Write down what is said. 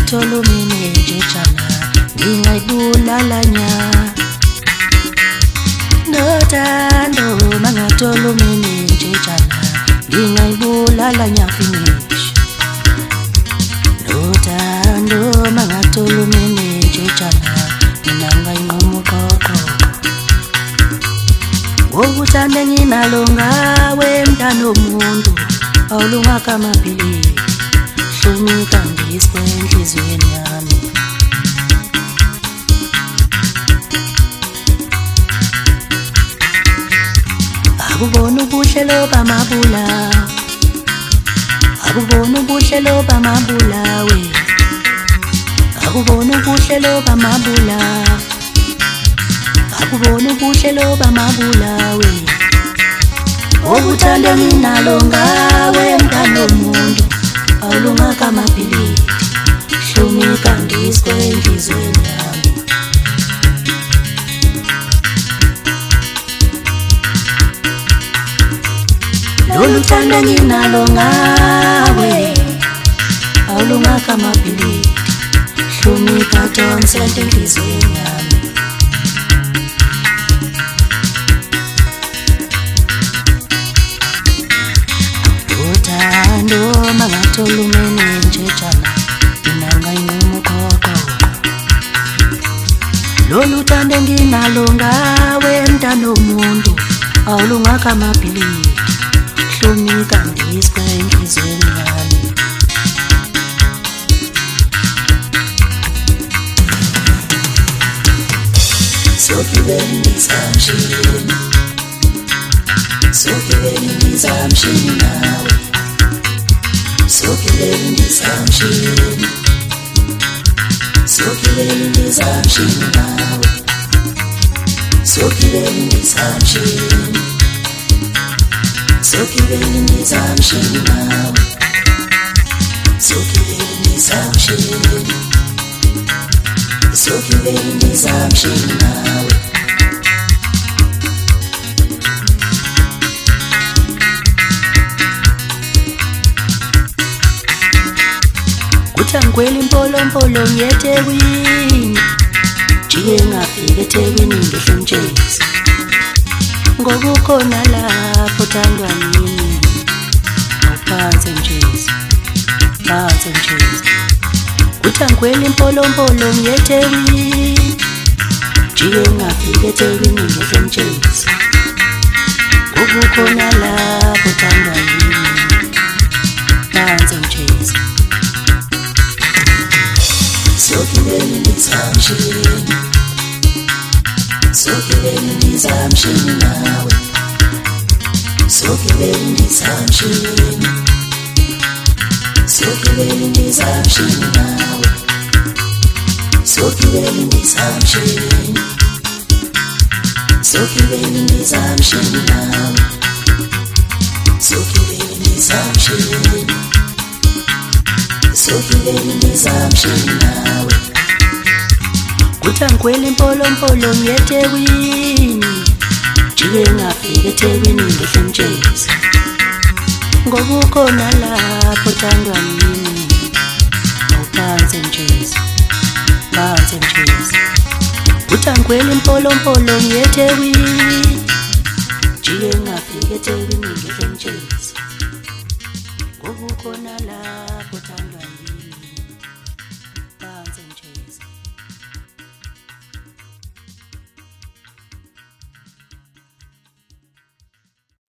mangathola umenejana ngingayibulala nya nothando mangathola umenejana ngingayibulala nya finish nothando mangathola umenejana mina ngayinqoma uqoqo wokuthanda nginalo ngawe mntana womuntu awulungaka amaphilisi hlumika ngiswe enhliziyweni yami akubona ubuhle loba mabula akubona ubuhle loba mabula we akubona ubuhle loba mabula akubona ubuhle loba mabula we wokuthanda nginalo ngawe mntana womuntu awulungaka amaphilisi hlumika ngiswe enhliziyweni yami lolu thando nginalo ngawe awulungaka amaphilisi hlumika donse enhliziyweni yami uthando mangathola umenejana mina ngayinquma uqoqo lolu thando nginalo ngawe mntana womuntu awulungaka amaphilisi hlumika ngiswe enhliziyweni yami sokibeni nizamshini sokibeni nizamshini nawe sokibeni nizamshini sokibeni nizamshini nawe sokibeni nizamshini sokibeni nizamshini nawe sokibeni nizamshini sokibeni nizamshini nawe Ngweli mpolo ngeThekwini jike ngafika eThekwini ngehle mtshezi ngokukhona lapho thandwa yini awuphansi mtshezi phansi mtshezi ngweli mpolo ngeThekwini jike ngafika eThekwini ngehle mtshezi ngokukhona lapho thandwa yini phansi mtshezi sokibeni nizamshini sokibeni nizamshini nawe sokibeni nizamshini sokibeni nizamshini nawe sokibeni nizamshini sokibeni nizamshini nawe sokibeni nizamshini sokibeni nizamshini nawe ngweli mpolo ngeThekwini jike ngafika eThekwini ngehle mtshezi ngokukhona lapho thandwa yini awuphansi mtshezi phansi mtshezi ngweli mpolo ngeThekwini jike ngafika eThekwini ngehle mtshezi